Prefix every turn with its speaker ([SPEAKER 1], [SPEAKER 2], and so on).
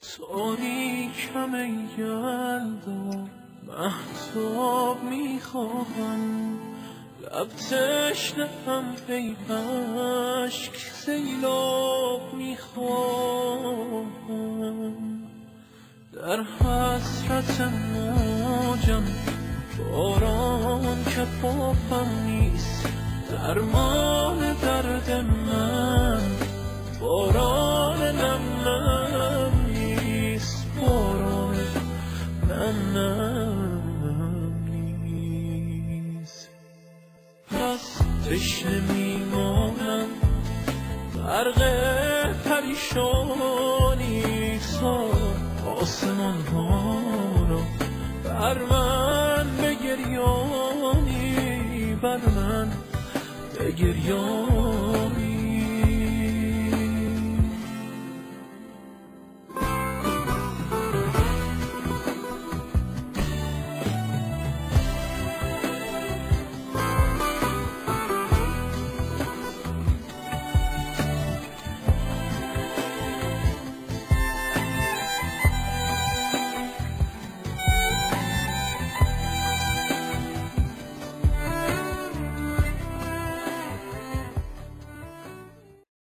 [SPEAKER 1] تاریکم ای یلدا مهتاب میخواهم، لب تشنه‌ام ای اشک سیلاب میخواهم. در حسرت موجم باران که پاپم نیست، درمان درد من باران نم نیست، باران نم نیست. پس تشنه میمانم غرق پریشانی، سار آسمان ها را بر من بگریانی، بر من بگریانی.